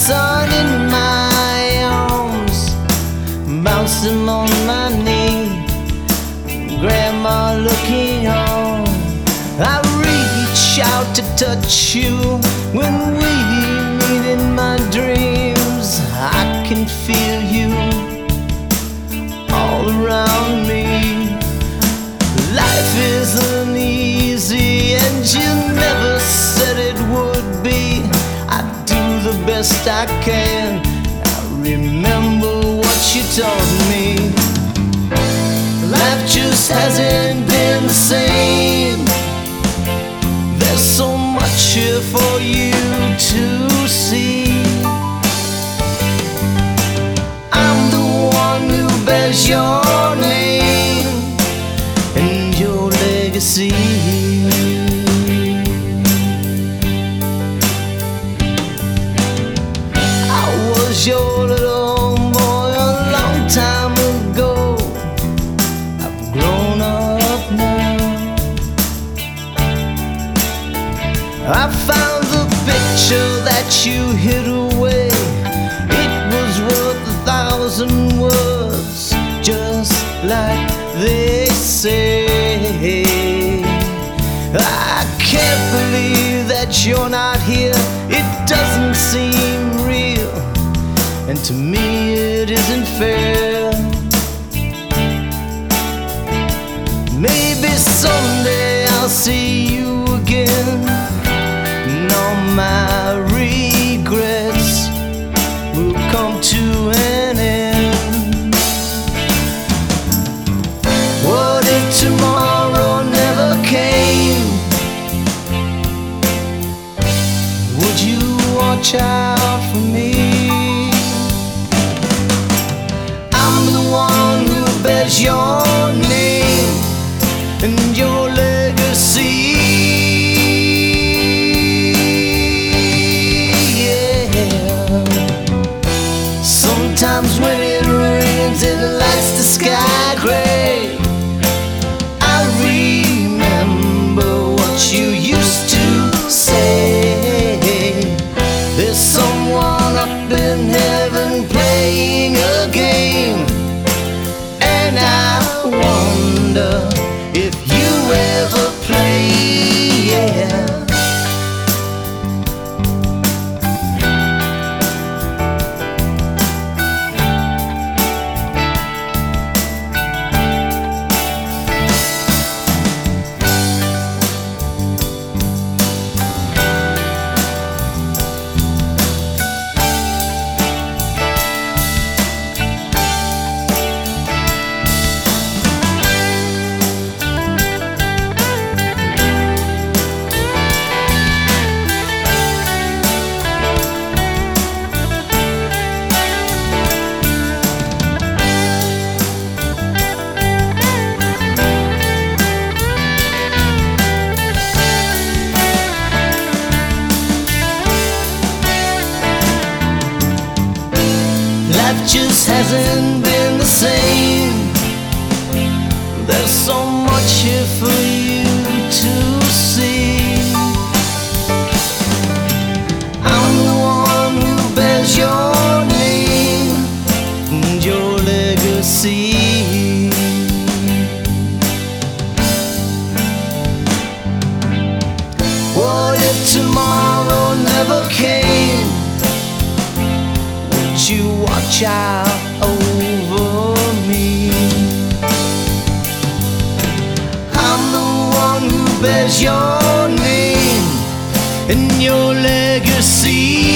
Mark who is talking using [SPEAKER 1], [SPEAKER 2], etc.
[SPEAKER 1] son in my arms, bouncing on my knee, Grandma looking on. I reach out to touch you when we meet in my dreams. I can feel you all around me. Life isn't easy, and you never said it would be. I do the best I can. I remember what you taught me. Life just hasn't been the same. There's so much here for you to see. I'm the one who bears your name and your legacy. I was your little boy a long time ago. I've grown up now. I found the picture that you hid away. It was worth 1,000 words, just like they say. I can't believe that you're not here. It doesn't seem real, and to me it isn't fair. Maybe someday I'll see you again, and all my regrets will come to an end. What if tomorrow never came? Would you watch out for me? I'm the one who bears your name and your legacy. Sometimes when it rains, it lights the sky gray. I remember what you used to say. There's someone up in heaven playing a game, and I wonder if you ever play, yeah. Life just hasn't been the same. There's so much here for you to see. I'm the one who bears your name and your legacy. What if tomorrow never came? You watch out over me. I'm the one who bears your name and your legacy.